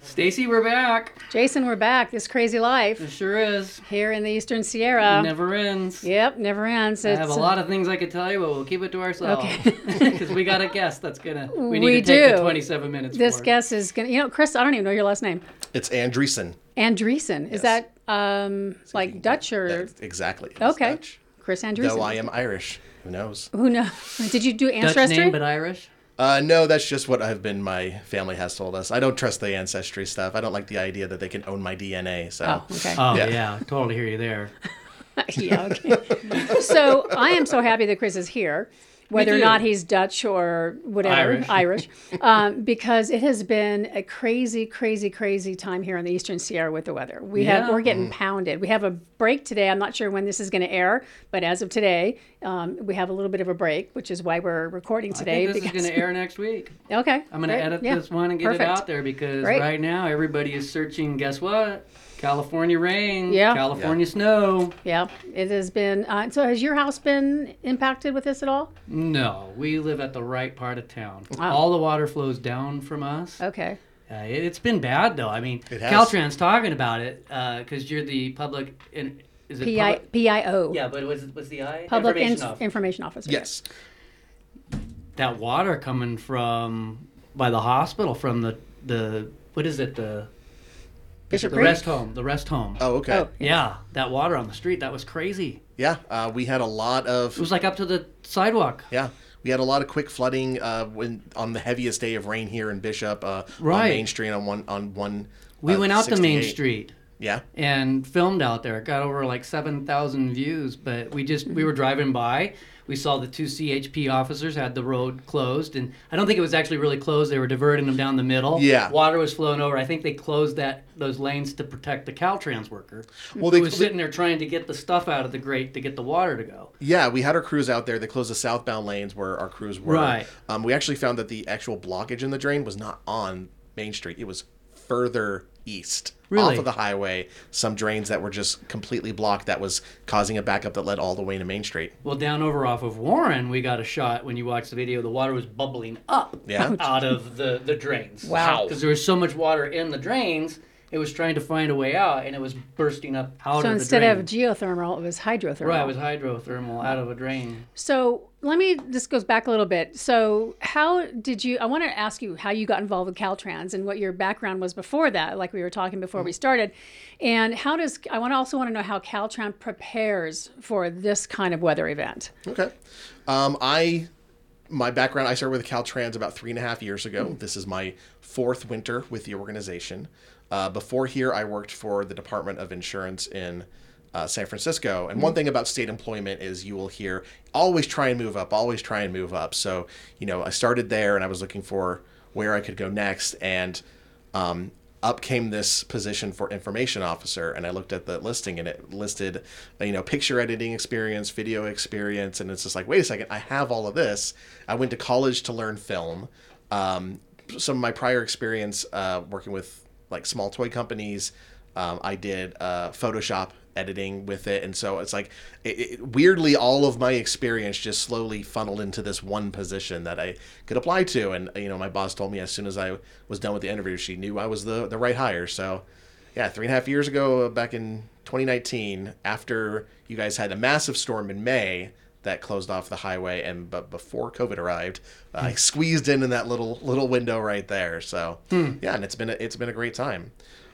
Stacy, we're back. Jason, we're back. This crazy life It sure is. here in the Eastern Sierra. Never ends. Yep, never ends. I have a lot of things I could tell you, but we'll keep it to ourselves. Okay. Because we got a guest that's gonna. We need We to take do. the 27 minutes. This for it. guest is gonna. Chris, I don't even know your last name. It's Andreessen. Andreessen. Is Yes. that like Dutch or? That's exactly. It's Okay. Dutch. Chris Andreessen. Though I am Irish. Who knows? Who knows? Did you do Dutch ancestry? name, but Irish. No, that's just what my family has told us. I don't trust the ancestry stuff. I don't like the idea that they can own my DNA. So. Oh, okay. Oh Yeah. yeah, totally hear you there. Yeah. Okay. So I am so happy that Chris is here, whether or too. not he's Dutch or whatever, Irish. because it has been a crazy, crazy, crazy time here in the Eastern Sierra with the weather. We're Yeah. getting pounded. We have a break today. I'm not sure when this is going to air, but as of today, we have a little bit of a break, which is why we're recording today. I think this is going to air next week. Okay. I'm going to Great. edit Yeah. this one and get Perfect. it out there because Great. right now everybody is searching. Guess what? California rain. Yeah. California snow. Yeah, it has been. So has your house been impacted with this at all? No, we live at the right part of town. Wow. All the water flows down from us. Okay. It's been bad though. I mean, It has. Caltrans talking about it because you're the public. Is it public? PIO. Yeah, but what's the I? Public Information Officer. Information Officer. Yes. That water coming from by the hospital from the what is it Bishop the Creek? rest home the rest home. Oh, okay. Oh. Yeah, that water on the street that was crazy. Yeah. We had a lot of. It was like up to the sidewalk. Yeah. We had a lot of quick flooding when on the heaviest day of rain here in Bishop on Right. Main Street on one. We went out to Main 68. Street. Yeah. And filmed out there. It got over like 7,000 views, but we were driving by. We saw the two CHP officers had the road closed, and I don't think it was actually really closed. They were diverting them down the middle. Yeah. Water was flowing over. I think they closed those lanes to protect the Caltrans worker Well, who was sitting there trying to get the stuff out of the grate to get the water to go. Yeah, we had our crews out there. They closed the southbound lanes where our crews were. Right. We actually found that the actual blockage in the drain was not on Main Street. It was further east. Really? Off of the highway. Some drains that were just completely blocked that was causing a backup that led all the way to Main Street. Well, down over off of Warren, we got a shot when you watch the video. The water was bubbling up Yeah. out of the drains. Wow. Because there was so much water in the drains, it was trying to find a way out, and it was bursting up out So of the instead drain. of geothermal, it was hydrothermal. Right, it was hydrothermal out of a drain. So this goes back a little bit. So I want to ask you how you got involved with Caltrans and what your background was before that, like we were talking before we started. And I also want to know how Caltrans prepares for this kind of weather event. Okay. My background, I started with Caltrans about 3.5 years ago. This is my 4th winter with the organization. Before here, I worked for the Department of Insurance in San Francisco. And one thing about state employment is you will hear, always try and move up, always try and move up. So, I started there and I was looking for where I could go next. And up came this position for information officer. And I looked at the listing and it listed, picture editing experience, video experience. And it's just like, wait a second, I have all of this. I went to college to learn film. Some of my prior experience working with like small toy companies, I did Photoshop editing with it, and so it's like weirdly all of my experience just slowly funneled into this one position that I could apply to. And my boss told me as soon as I was done with the interview, she knew I was the right hire. So yeah, 3.5 years ago, back in 2019, after you guys had a massive storm in May that closed off the highway, but before COVID arrived, I squeezed in that little window right there. So yeah, and it's been a great time.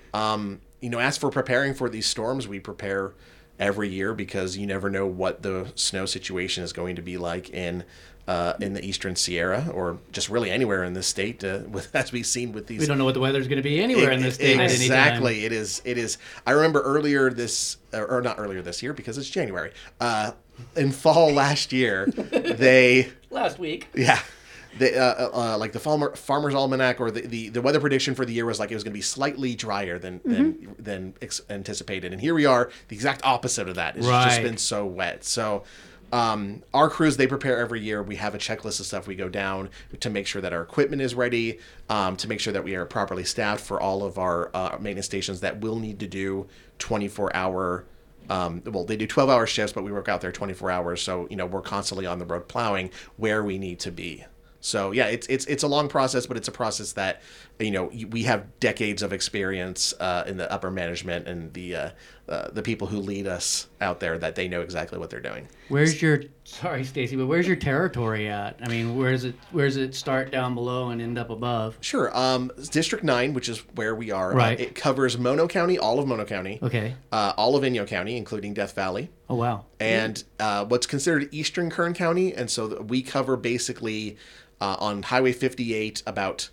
As for preparing for these storms, we prepare every year because you never know what the snow situation is going to be like in the Eastern Sierra or just really anywhere in this state. As we've seen with these, We don't know what the weather's going to be anywhere in this state at any time. Exactly, it is. I remember earlier this, or not earlier this year because it's January. In fall last year, Last week. yeah. Like the Farmer's Almanac or the weather prediction for the year was like it was going to be slightly drier than anticipated, and here we are, the exact opposite of that. It's just been so wet. So our crews, they prepare every year. We have a checklist of stuff we go down to make sure that our equipment is ready, to make sure that we are properly staffed for all of our maintenance stations that will need to do 24-hour. They do 12-hour shifts, but we work out there 24 hours. So we're constantly on the road plowing where we need to be. So yeah, it's a long process, but it's a process that we have decades of experience in the upper management and the people who lead us out there, that they know exactly what they're doing. Sorry, Stacy, but where's your territory at? I mean, where does it start down below and end up above? Sure. District 9, which is where we are, Right. it covers Mono County, all of Mono County, Okay. all of Inyo County, including Death Valley, Oh, wow. and what's considered Eastern Kern County. And so we cover basically on Highway 58 about,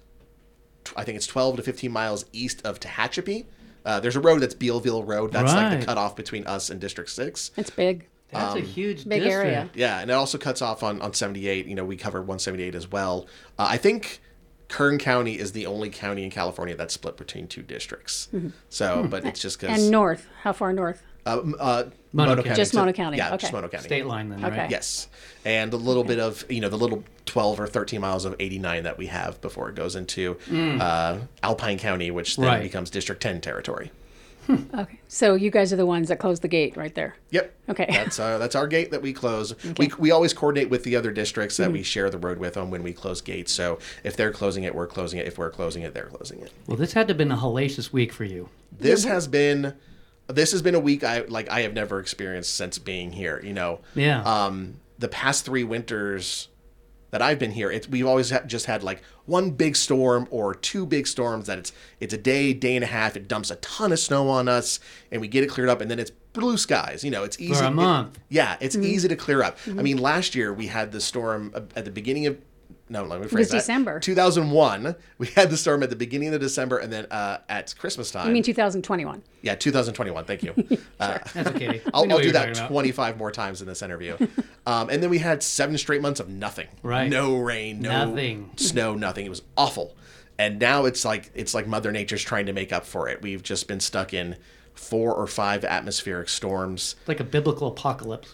I think it's 12 to 15 miles east of Tehachapi. There's a road that's Bealville Road. That's like Right. the cutoff between us and District 6. It's big. That's a huge big district. area. Yeah, and it also cuts off on 78. We cover 178 as well. I think Kern County is the only county in California that's split between two districts. So, but it's just because... And north, how far north? Mono County. Just Mono County, Yeah, okay. just Mono County. State line then, right? Okay. Yes. And a little bit of, the little 12 or 13 miles of 89 that we have before it goes into Alpine County, which then Right. becomes District 10 territory. Okay. So you guys are the ones that close the gate right there. Yep. Okay. That's our gate that we close. We always coordinate with the other districts that we share the road with on when we close gates. So if they're closing it, we're closing it. If we're closing it, they're closing it. Well, this had to have been a hellacious week for you. This has been a week I have never experienced since being here. Yeah. The past 3 winters that I've been here, we've always just had like one big storm or 2 big storms that it's a day and a half. It dumps a ton of snow on us, and we get it cleared up, and then it's blue skies. It's easy For a month. It's easy to clear up. I mean, last year we had the storm at the beginning of. No, let me phrase was that. December. 2001. We had the storm at the beginning of December, and then at Christmas time. You mean 2021? Yeah, 2021. Thank you. That's okay. I'll We know what do you're that talking about. 25 more times in this interview. And then we had 7 straight months of nothing. Right. No rain, no Nothing. snow, nothing. It was awful. And now it's like Mother Nature's trying to make up for it. We've just been stuck in 4 or 5 atmospheric storms. It's like a biblical apocalypse.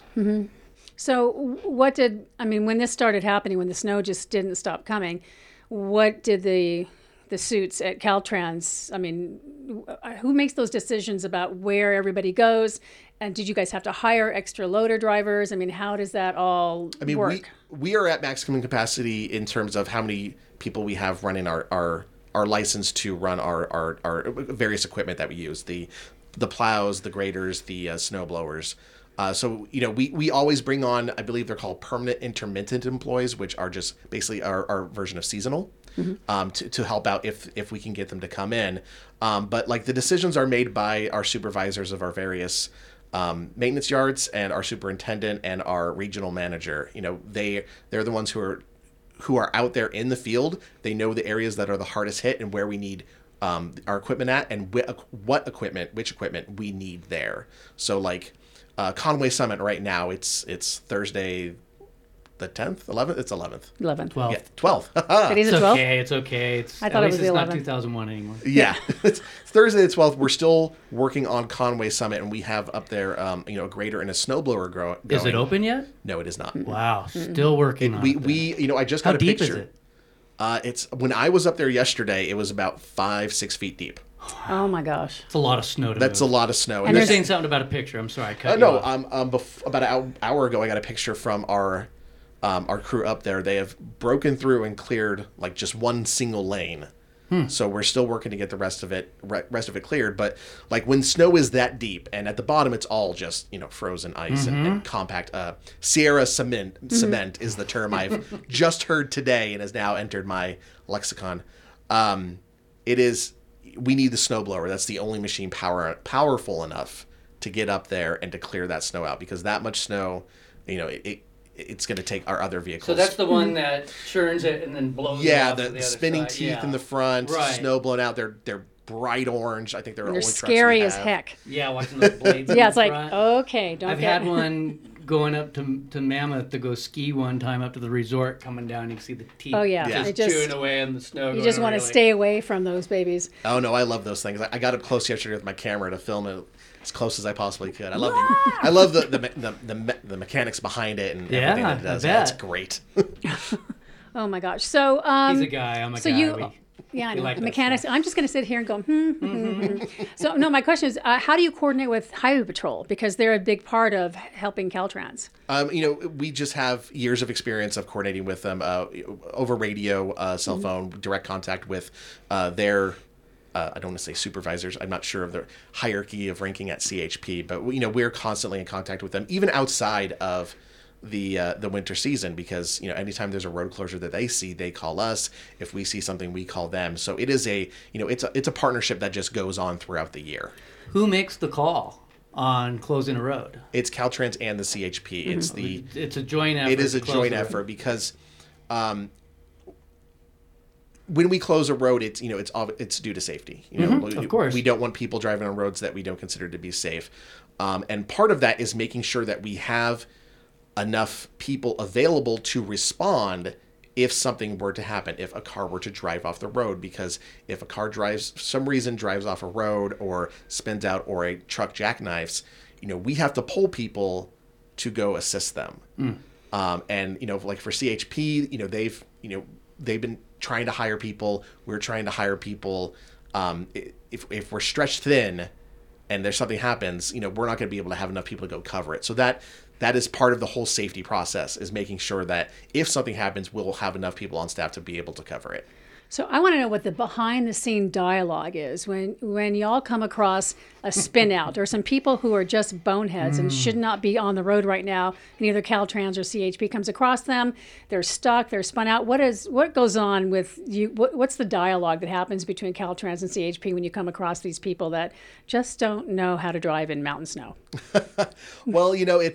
So when this started happening, when the snow just didn't stop coming, what did the suits at Caltrans, who makes those decisions about where everybody goes? And did you guys have to hire extra loader drivers? How does that all work? We are at maximum capacity in terms of how many people we have running our license to run our various equipment that we use, the plows, the graders, the snow blowers. So we always bring on, I believe they're called permanent intermittent employees, which are just basically our version of seasonal, to help out if we can get them to come in. But like the decisions are made by our supervisors of our various maintenance yards and our superintendent and our regional manager. They're the ones who are out there in the field. They know the areas that are the hardest hit and where we need our equipment at, and which equipment we need there. So like Conway Summit right now, it's Thursday the 10th, 11th? It's 11th. 11th. 12. Yeah, 12th. It is It's a 12th? okay. It's okay. I thought it was the it's not 11th. 2001 anymore. Yeah, it's Thursday the 12th. We're still working on Conway Summit, and we have up there, a grader and a snowblower going. Is it open yet? No, it is not. Wow. Still working on it. I just How got a deep picture. is it? It's when I was up there yesterday, it was about 5-6 feet deep. Oh my gosh. It's a lot of snow to That's a move. lot of snow. You're there's- saying something about a picture. I'm sorry. I cut you No, off. about an hour ago, I got a picture from our crew up there. They have broken through and cleared like just one single lane. So we're still working to get the rest of it cleared. But like when snow is that deep, and at the bottom it's all just frozen ice and compact. Sierra cement is the term I've just heard today and has now entered my lexicon. It is. We need the snowblower. That's the only machine powerful enough to get up there and to clear that snow out, because that much snow, it's going to take our other vehicles. So that's the one that churns it and then blows it yeah, off to the other spinning side. teeth Yeah. in the front, Right. snow blown out. They're bright orange. I think they're They're only trucks scary we as have. heck. Yeah, watching those blades. in Yeah, the it's like, front. okay, don't I've get had one going up to Mammoth to go ski one time up to the resort, coming down. You can see the teeth Oh, yeah. Yeah. just, It just- chewing away in the snow. You going just want over, to like- stay away from those babies. Oh no, I love those things. I got up close yesterday with my camera to film it as close as I possibly could. I love the mechanics behind it and Yeah, everything that it does. I Yeah, it's bet. great. Oh my gosh. So He's a guy. I'm a so guy. you Yeah, I know. like that Mechanics. I'm just going to sit here and go, So, no, my question is, how do you coordinate with Highway Patrol? Because they're a big part of helping Caltrans. We just have years of experience of coordinating with them over radio, cell phone, direct contact with their. I don't want to say supervisors. I'm not sure of the hierarchy of ranking at CHP, but we're constantly in contact with them, even outside of the winter season, because anytime there's a road closure that they see, they call us. If we see something, we call them. So it is it's a partnership that just goes on throughout the year. Who makes the call on closing a road? It's Caltrans and the CHP. It's a joint effort. It is a joint effort because when we close a road, it's due to safety. Of course, we don't want people driving on roads that we don't consider to be safe, and part of that is making sure that we have enough people available to respond if something were to happen, if a car were to drive off the road. Because if a car drives off a road or spins out, or a truck jackknifes, we have to pull people to go assist them. And like for CHP, they've been trying to hire people. We're trying to hire people. If we're stretched thin and there's something happens, we're not going to be able to have enough people to go cover it. So that is part of the whole safety process, is making sure that if something happens, we'll have enough people on staff to be able to cover it. So I want to know what the behind the scene dialogue is when y'all come across a spin out or some people who are just boneheads and should not be on the road right now, and either Caltrans or CHP comes across them, they're stuck, they're spun out. What goes on with you? What's the dialogue that happens between Caltrans and CHP when you come across these people that just don't know how to drive in mountain snow? Well,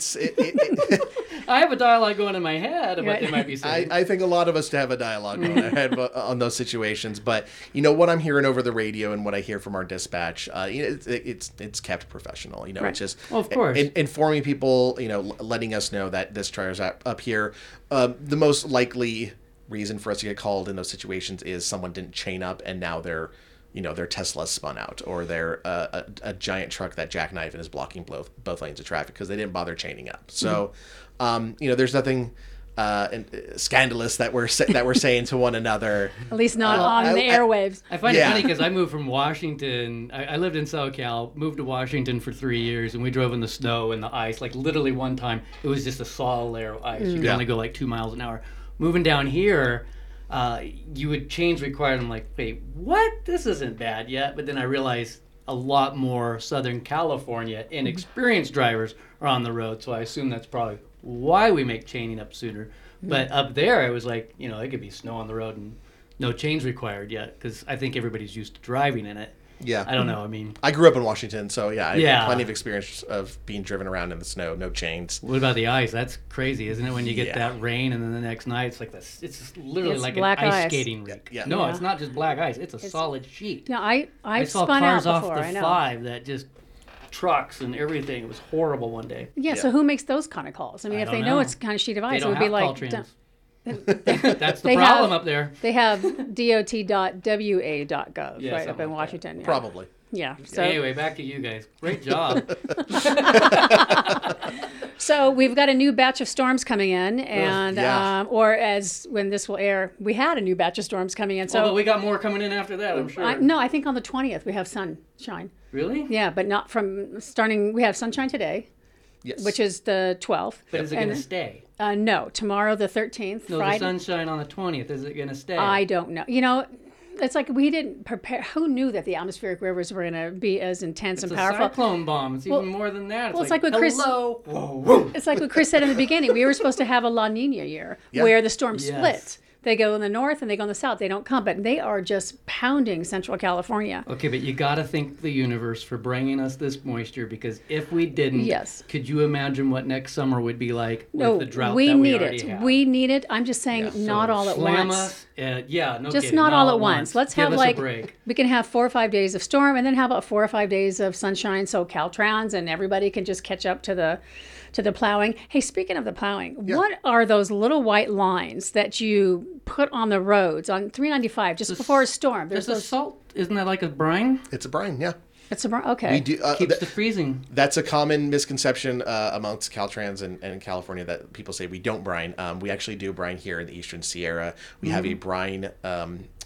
I have a dialogue going in my head of what they might be saying. I think a lot of us have a dialogue in our head on those situations, but what I'm hearing over the radio and what I hear from our dispatch, it's kept professional. Right. It's just of course informing people, letting us know that this tire is up here. The most likely reason for us to get called in those situations is someone didn't chain up and now their Tesla spun out, or they're a giant truck that jackknifed and is blocking both lanes of traffic because they didn't bother chaining up. So, there's nothing scandalous that we're saying to one another. At least not on the airwaves. I find it funny because I moved from Washington. I lived in SoCal, moved to Washington for 3 years, and we drove in the snow and the ice. Like literally one time, it was just a solid layer of ice. You could only go like 2 miles an hour. Moving down here, you would change required. I'm like, wait, what? This isn't bad yet. But then I realized a lot more Southern California inexperienced drivers are on the road. So I assume that's probably why we make chaining up sooner. But up there, it was like, it could be snow on the road and no chains required yet, because I think everybody's used to driving in it. Yeah. I don't know. I mean, I grew up in Washington, so I have plenty of experience of being driven around in the snow, no chains. What about the ice? That's crazy, isn't it? When you get that rain and then the next night, it's like this. It's just literally like an ice skating rink. Yeah. No, it's not just black ice. It's a solid sheet. No, I saw spun cars out off before. the I know. 5 that just trucks and everything. It was horrible one day. Yeah. So who makes those kind of calls? I mean, if they know it's kind of sheet of They ice, it don't would be have like. Caltrans. That's the problem up there. They have dot.wa.gov Yeah, up in like Washington. Yeah. Probably. Yeah. So Anyway, back to you guys. Great job. So we've got a new batch of storms coming in, and yeah. or as when this will air, we had a new batch of storms coming in. So Although we got more coming in after that, I'm sure. I think on the 20th we have sunshine. Really? Yeah, but not from starting. We have sunshine today, Yes. which is the 12th. But is it going to stay? No, tomorrow the 13th. No, Friday. the sunshine on the 20th. Is it going to stay? I don't know. It's like we didn't prepare. Who knew that the atmospheric rivers were going to be as intense It's and a powerful? cyclone bomb. It's even more than that. Well, it's like what Chris. Hello. Whoa, whoa. It's like what Chris said in the beginning. We were supposed to have a La Nina year where the storms split. They go in the north and they go in the south. They don't come, but they are just pounding Central California. Okay, but you got to thank the universe for bringing us this moisture, because if we didn't, could you imagine what next summer would be like with the drought we that we need already it. have? We need it. I'm just saying, not all at Slam once. us. No Just kidding, not all at once. Let's Give have us like a break. we can have 4 or 5 days of storm, and then how about 4 or 5 days of sunshine, so Caltrans and everybody can just catch up to the plowing. Hey, speaking of the plowing, what are those little white lines that you put on the roads on 395 just before a storm? There's a salt. Isn't that like a brine? It's a brine, yeah. It's a okay. We do, Keeps the freezing. That's a common misconception amongst Caltrans and California, that people say we don't brine. We actually do brine here in the Eastern Sierra. We have a brine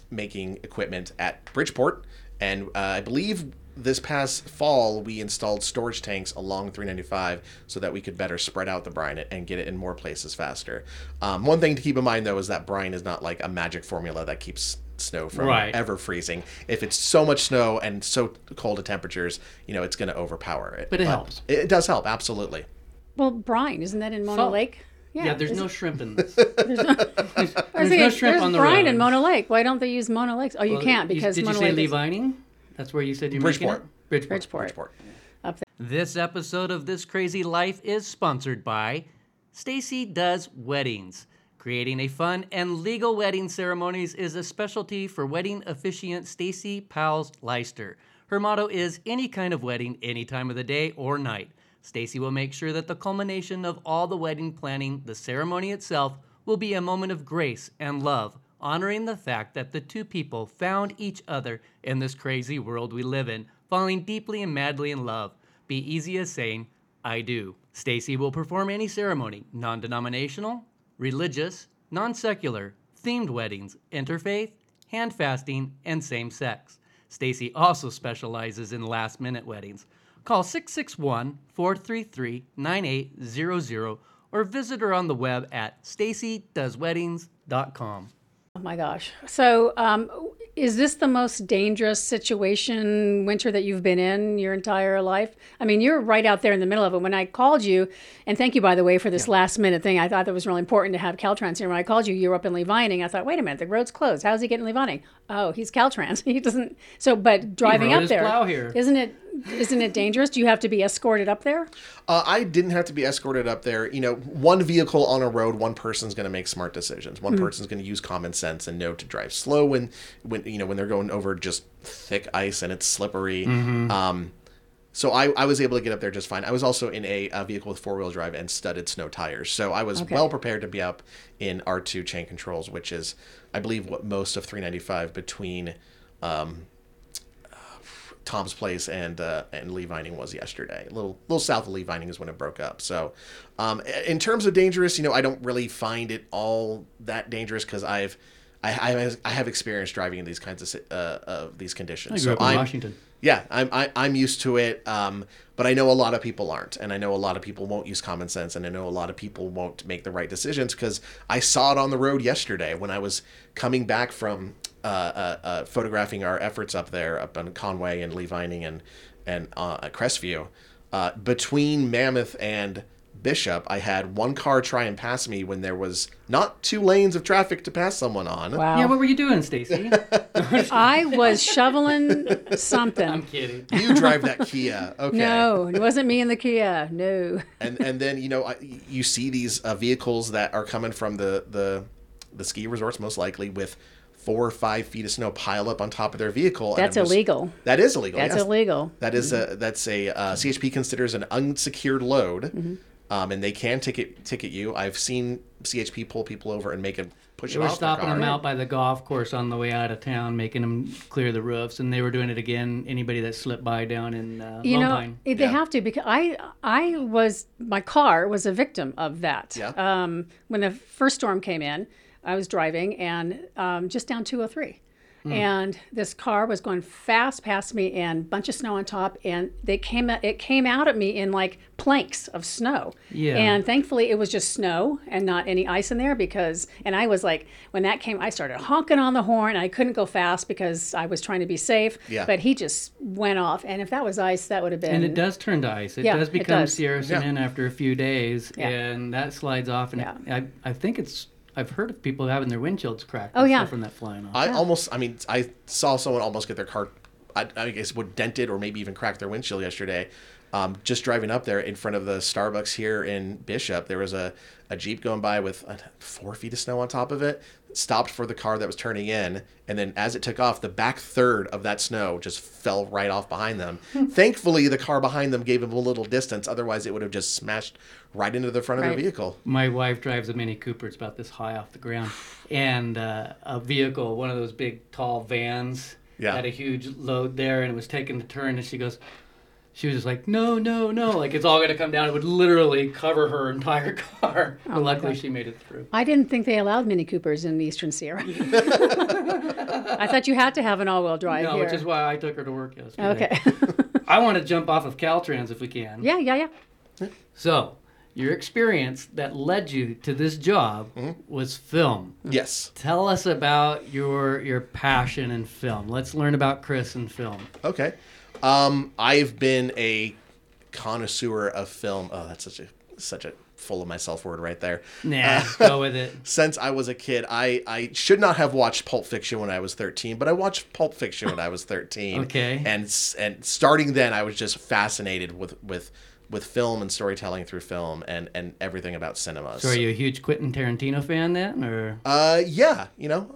making equipment at Bridgeport, and I believe this past fall we installed storage tanks along 395 so that we could better spread out the brine and get it in more places faster. One thing to keep in mind though is that brine is not like a magic formula that keeps snow from ever freezing. If it's so much snow and so cold of temperatures, it's going to overpower it. But it helps. It does help, absolutely. Well, brine, isn't that in Mona Salt. Lake? Yeah, there's no shrimp in this. There's no shrimp on the brine road. in Mona Lake. Why don't they use Mona Lake? Oh, you can't because did Mona you say Lake Lee is Vining? That's where you said you're Bridgeport. making it? Bridgeport. Up there. This episode of This Crazy Life is sponsored by Stacy Does Weddings. Creating a fun and legal wedding ceremonies is a specialty for wedding officiant Stacy Powles Leister. Her motto is any kind of wedding, any time of the day or night. Stacy will make sure that the culmination of all the wedding planning, the ceremony itself, will be a moment of grace and love, honoring the fact that the two people found each other in this crazy world we live in, falling deeply and madly in love. Be easy as saying, I do. Stacy will perform any ceremony, non-denominational, religious, non-secular, themed weddings, interfaith, hand fasting, and same-sex. Stacy also specializes in last-minute weddings. Call 661-433-9800 or visit her on the web at stacydoesweddings.com. Oh my gosh. So, is this the most dangerous situation, winter, that you've been in your entire life? I mean, you're right out there in the middle of it. When I called you, and thank you, by the way, for this last minute thing. I thought that was really important to have Caltrans here. When I called you, you were up in Lee Vining. I thought, wait a minute, the road's closed. How's he getting Lee Vining? Oh, he's Caltrans. He doesn't. So, but driving rode up his there, plow here. isn't it dangerous? Do you have to be escorted up there? I didn't have to be escorted up there. One vehicle on a road, one person's going to make smart decisions. One person's going to use common sense and know to drive slow when they're going over just thick ice and it's slippery. So I was able to get up there just fine. I was also in a vehicle with four-wheel drive and studded snow tires. So I was well prepared to be up in R2 chain controls, which is, I believe, what most of 395 between Tom's Place and Lee Vining was yesterday. A little south of Lee Vining is when it broke up. So in terms of dangerous, I don't really find it all that dangerous because I have experience driving in these kinds of these conditions. I grew up in Washington. Yeah, I'm used to it, but I know a lot of people aren't, and I know a lot of people won't use common sense, and I know a lot of people won't make the right decisions because I saw it on the road yesterday when I was coming back from photographing our efforts up there, up on Conway and Lee Vining and Crestview. Between Mammoth and Bishop, I had one car try and pass me when there was not 2 lanes of traffic to pass someone on. Wow. Yeah, what were you doing, Stacy? I was shoveling something. I'm kidding. You drive that Kia, okay? No, it wasn't me in the Kia. No. And then you see these vehicles that are coming from the ski resorts, most likely with 4 or 5 feet of snow pile up on top of their vehicle. That's illegal. That is illegal. That's yes. illegal. That is CHP considers an unsecured load, and they can ticket you. I've seen CHP pull people over and make them push They them were off their stopping car. them out by the golf course on the way out of town, making them clear the roofs, and they were doing it again. Anybody that slipped by down in Lone Pine. They have to, because my car was a victim of that. Yeah. When the first storm came in, I was driving and just down 203. And this car was going fast past me and a bunch of snow on top, and it came out at me in like planks of snow. Yeah. And thankfully it was just snow and not any ice in there and I was like, when that came, I started honking on the horn. I couldn't go fast because I was trying to be safe, Yeah. but he just went off. And if that was ice, that would have been. And it does turn to ice. It Yeah, does it become does. Sierra Cement after a few days, Yeah. and that slides off. And Yeah. I think I've heard of people having their windshields cracked Oh, and yeah. stuff from that flying off. I saw someone almost get their car, I guess, would dented or maybe even crack their windshield yesterday. Just driving up there in front of the Starbucks here in Bishop, there was a Jeep going by with 4 feet of snow on top of it, stopped for the car that was turning in, and then as it took off, the back third of that snow just fell right off behind them. Thankfully, the car behind them gave them a little distance, otherwise it would have just smashed right into the front of Right. their vehicle. My wife drives a Mini Cooper. It's about this high off the ground. And a vehicle, one of those big, tall vans, Yeah. had a huge load there, and it was taking the turn. And she she was just like, no, no, no. Like, it's all going to come down. It would literally cover her entire car. But luckily, she made it through. I didn't think they allowed Mini Coopers in the Eastern Sierra. I thought you had to have an all-wheel drive No, here. which is why I took her to work yesterday. Okay. I want to jump off of Caltrans if we can. Yeah. So, your experience that led you to this job was film. Yes. Tell us about your passion in film. Let's learn about Chris and film. Okay. I've been a connoisseur of film. Oh, that's such a full of myself word right there. Nah, go with it. Since I was a kid, I should not have watched Pulp Fiction when I was 13, but I watched Pulp Fiction when I was 13. Okay. And starting then, I was just fascinated with film and storytelling through film and everything about cinema. So, are you a huge Quentin Tarantino fan then, or? Yeah, you know,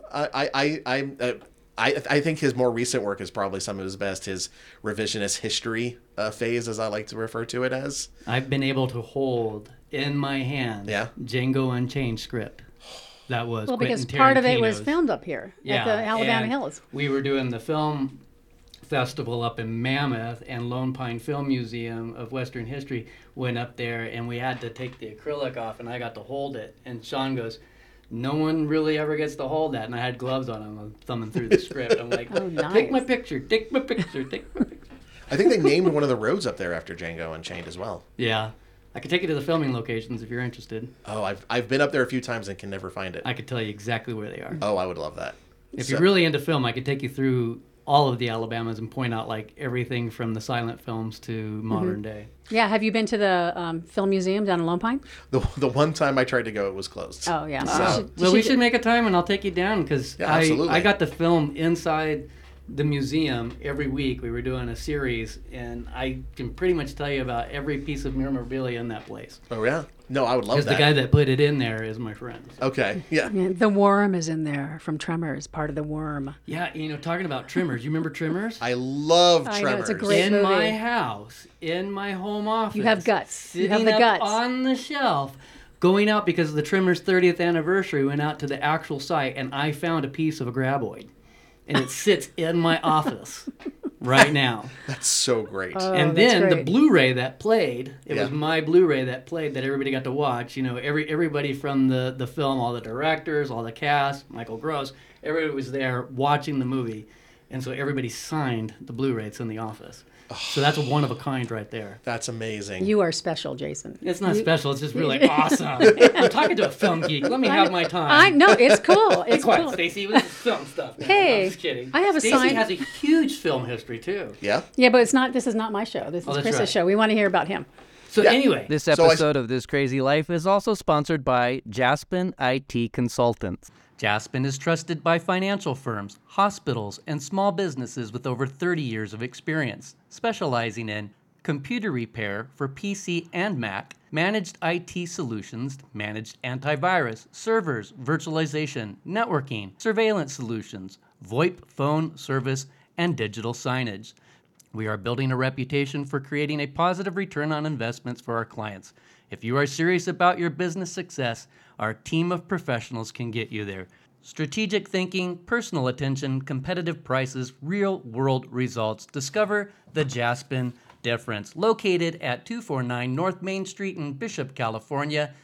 I think his more recent work is probably some of his best. His revisionist history phase, as I like to refer to it as. I've been able to hold in my hand Django Unchained script. That was because Quentin part of it was Tarantino's. filmed up here at the Alabama and Hills. We were doing the film festival up in Mammoth, and Lone Pine Film Museum of Western History went up there, and we had to take the acrylic off, and I got to hold it. And Sean goes, no one really ever gets to hold that. And I had gloves on. I'm thumbing through the script. I'm like, nice. Take my picture, take my picture, take my picture. I think they named one of the roads up there after Django Unchained as well. Yeah. I could take you to the filming locations if you're interested. Oh, I've been up there a few times and can never find it. I could tell you exactly where they are. Oh, I would love that. If you're really into film, I could take you through all of the Alabamas and point out like everything from the silent films to modern day. Yeah, have you been to the film museum down in Lone Pine? The one time I tried to go, it was closed. Oh, yeah. Well, we should make a time and I'll take you down because absolutely. I got to film inside the museum every week. We were doing a series, and I can pretty much tell you about every piece of memorabilia in that place. Oh, yeah? No, I would love Because that. the guy that put it in there is my friend. Okay, yeah. Yeah, the worm is in there from Tremors, part of the worm. Yeah, you know, talking about Tremors. You remember Tremors? I love I Tremors. know, it's a great in movie. my house, in my home office. You have guts. You have sitting the up guts. on the shelf, going out because of the Tremors 30th anniversary, went out to the actual site, and I found a piece of a graboid. And it sits in my office right now. That's so great. And that's then the great. Blu-ray that played, it Yeah. was my Blu-ray that played that everybody got to watch. You know, everybody from the film, all the directors, all the cast, Michael Gross, everybody was there watching the movie. And so everybody signed the Blu-ray. It's in the office. So that's one of a kind right there. That's amazing. You are special, Jason. It's not special. It's just really awesome. I'm talking to a film geek. Let me have my time. I know, it's cool. Be It's quiet, cool. Stacey. This is film stuff. Now. Hey, I'm just kidding. I have a Stacey sign- has a huge film history too. Yeah? Yeah, but it's not. This is not my show. This is that's Chris's right. show. We want to hear about him. So anyway, This So episode of This Crazy Life is also sponsored by Jaspin IT Consultants. Jaspin is trusted by financial firms, hospitals, and small businesses with over 30 years of experience, specializing in computer repair for PC and Mac, managed IT solutions, managed antivirus, servers, virtualization, networking, surveillance solutions, VoIP phone service, and digital signage. We are building a reputation for creating a positive return on investments for our clients. If you are serious about your business success, our team of professionals can get you there. Strategic thinking, personal attention, competitive prices, real-world results. Discover the Jaspin difference. Located at 249 North Main Street in Bishop, California,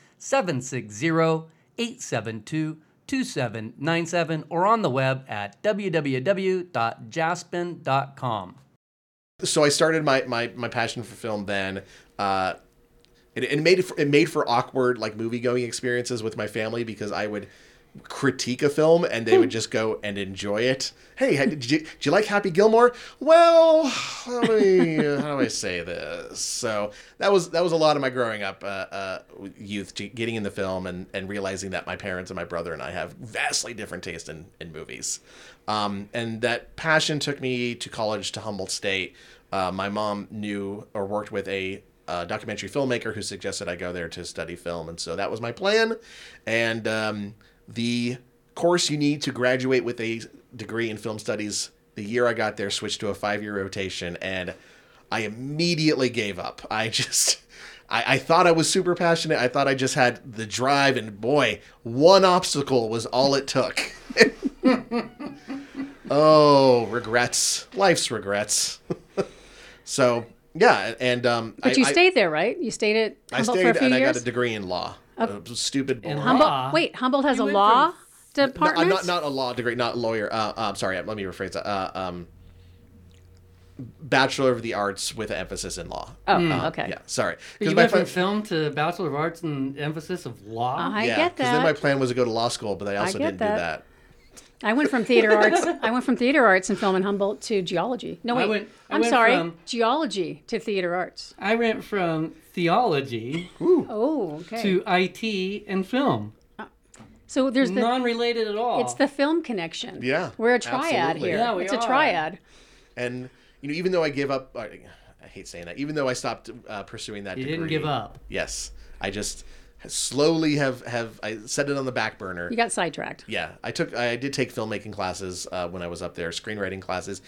760-872-2797, or on the web at www.jaspin.com. So I started my passion for film then. It made for awkward like movie going experiences with my family because I would critique a film and they would just go and enjoy it. Hey, did you like Happy Gilmore? Well, how do I say this? So that was a lot of my growing up youth, getting into film and realizing that my parents and my brother and I have vastly different taste in movies. And that passion took me to college to Humboldt State. My mom knew or worked with a documentary filmmaker who suggested I go there to study film. And so that was my plan. And the course you need to graduate with a degree in film studies, the year I got there, switched to a 5-year rotation. And I immediately gave up. I thought I was super passionate. I thought I just had the drive. And boy, one obstacle was all it took. Oh, regrets. Life's regrets. So, Yeah, and But you stayed there, right? You stayed at I Humboldt stayed for a few and years? I got a degree in law. Stupid bull. And Humboldt. Wait, Humboldt has a went law No, department. not a law degree, not lawyer. Sorry, let me rephrase that. Bachelor of the Arts with an emphasis in law. Oh, okay. Yeah, sorry. You my went from plan, film to Bachelor of Arts and emphasis of law. I yeah, get because then my that. plan was to go to law school, but I also get didn't do that. that. I went from theater arts. I went from theater arts and film in Humboldt to geology. No, wait. I I'm went sorry. from- Geology to theater arts. I went from theology Oh, okay. to IT and film. So there's the Non-related at all. it's the film connection. Yeah, We're a triad absolutely. here. Yeah, we it's a are. triad. And even though I gave up, I hate saying that. Even though I stopped pursuing that You degree, didn't give up. Yes, I just slowly have I set it on the back burner. You got sidetracked. Yeah, I did take filmmaking classes when I was up there, screenwriting classes.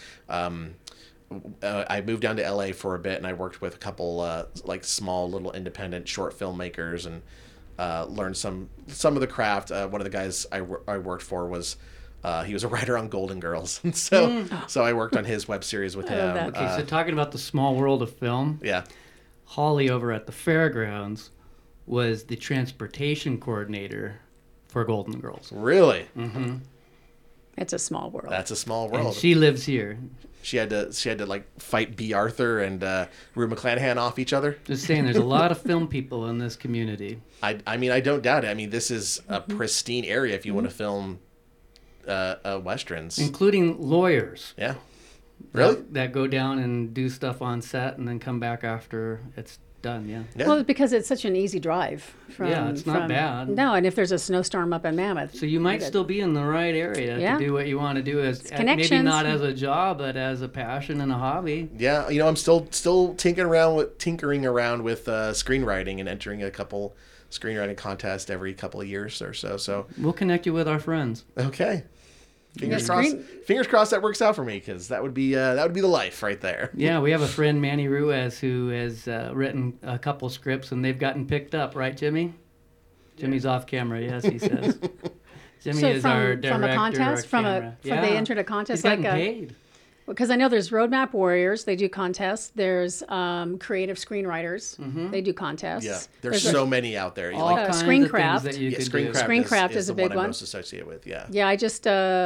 I moved down to LA for a bit, and I worked with a couple like small little independent short filmmakers, and learned some of the craft. One of the guys I worked for was he was a writer on Golden Girls, and so I worked on his web series with him. that. Okay, so talking about the small world of film, Yeah, Holly over at the fairgrounds was the transportation coordinator for Golden Girls. really, It's a small world. that's a small And world. she lives here. She had to like fight B. Arthur and Rue McClanahan off each other. Just saying, there's a lot of film people in this community. I mean, I don't doubt it. I mean, this is a pristine area if you want to film westerns. Including lawyers. Yeah, really. That go down and do stuff on set and then come back after it's done, yeah. Yeah. Well, because it's such an easy drive. Yeah, it's not bad. No, and if there's a snowstorm up in Mammoth. So you might still be in the right area Yeah. to do what you want to do as maybe connections. not as a job, but as a passion and a hobby. Yeah, I'm still tinkering around with screenwriting and entering a couple screenwriting contests every couple of years or so. So We'll connect you with our friends. okay, fingers Yeah, crossed. Fingers crossed that works out for me, because that would be the life right there. Yeah, we have a friend, Manny Ruiz, who has written a couple scripts, and they've gotten picked up, right, Jimmy? Jimmy's off camera, yes, he says. Jimmy So is our director. from a contest, our camera. they entered a contest He's gotten like a, paid. because I know there's Roadmap Warriors, they do contests. There's creative screenwriters, they do contests. Yeah, there's a- so many out there. All Like, kinds Screencraft. of things that you yeah, could do. Screencraft is the a big one I'm one. most associated with. Yeah. Yeah, I just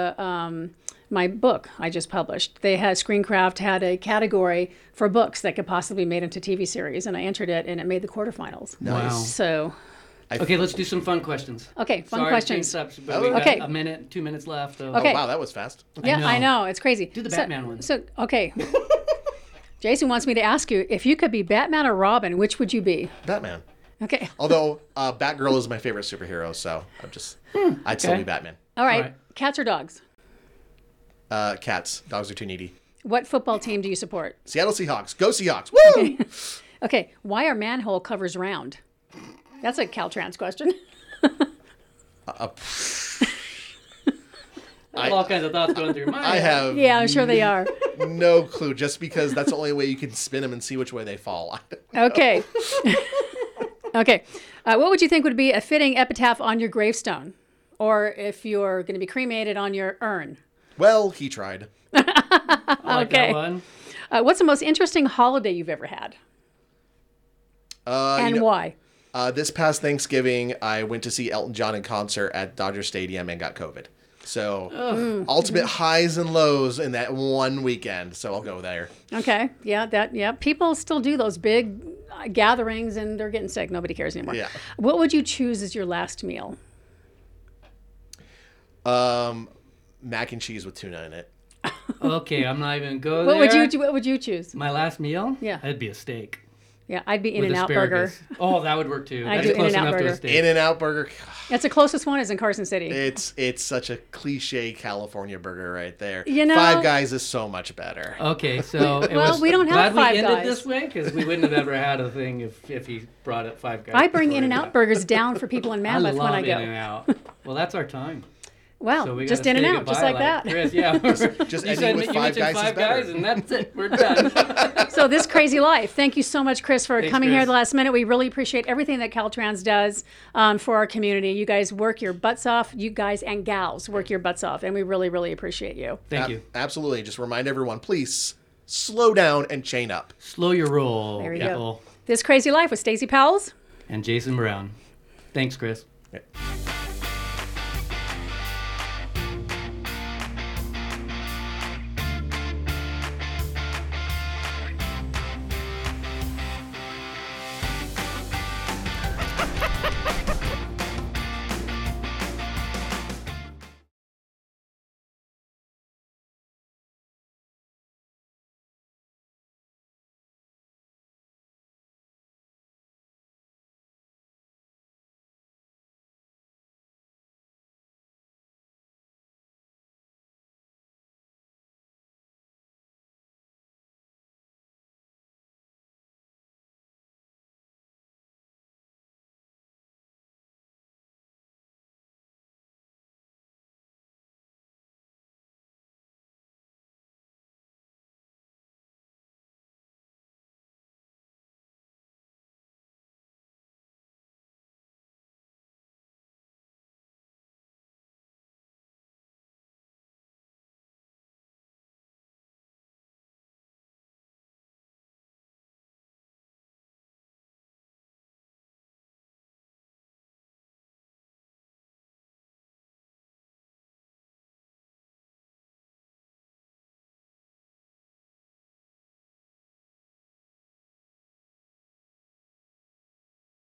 my book I just published. They had Screencraft had a category for books that could possibly be made into TV series, and I entered it, and it made the quarterfinals. Wow. So, Okay, let's do some fun questions. okay, fun Sorry questions. to change subs, but we got Okay. a minute, 2 minutes left. So. Okay. Oh, wow, that was fast. Yeah, I know. know it's crazy. Do the Batman one. So, okay. Jason wants me to ask you if you could be Batman or Robin, which would you be? Batman. Okay. Although Batgirl is my favorite superhero, so I'd still okay. be Batman. All right. right. Cats or dogs? Cats. Dogs are too needy. What football team do you support? Seattle Seahawks. Go Seahawks. Woo! Okay. Why are manhole covers round? That's a Caltrans question. I have all kinds of thoughts going through my I head. have Yeah, I'm sure they are. no clue, just because that's the only way you can spin them and see which way they fall. Okay. Okay. What would you think would be a fitting epitaph on your gravestone? Or if you're going to be cremated on your urn? Well, he tried. I like Okay. that one. What's the most interesting holiday you've ever had? And why? This past Thanksgiving, I went to see Elton John in concert at Dodger Stadium and got COVID. So ultimate highs and lows in that one weekend. So I'll go there. Okay. Yeah. People still do those big gatherings and they're getting sick. Nobody cares anymore. Yeah. What would you choose as your last meal? Mac and cheese with tuna in it. Okay, I'm not even going What there. would you choose? My last meal? Yeah. It'd be a steak. Yeah, I'd be with In-N-Out Burger. asparagus. Oh, that would work too. I That's do close In-N-Out enough to Burger. a steak. In-N-Out Burger. That's the closest one is in Carson City. It's such a cliche California burger right there. You know- Five Guys is so much better. Okay, so it Well, was we don't have glad we Five ended Guys. this way because we wouldn't have ever had a thing if he brought up Five Guys. I bring before In-N-Out that. Burgers down for people in Mammoth I love when I go. In-N-Out. Well, that's our time. Well, So we just gotta say In-N-Out, just goodbye like that. Chris, yeah. Just you ending said with you Five mentioned Guys is Five better. Guys, and that's it. We're done. So this crazy life. Thank you so much, Chris, for Thanks, coming here at Chris. the last minute. We really appreciate everything that Caltrans does for our community. You guys work your butts off. You guys and gals work your butts off, and we really, really appreciate you. Thank you. Absolutely. Just remind everyone, please slow down and chain up. Slow your roll, There you people. go. This Crazy Life with Stacey Powles And Jason Brown. Thanks, Chris. Yeah.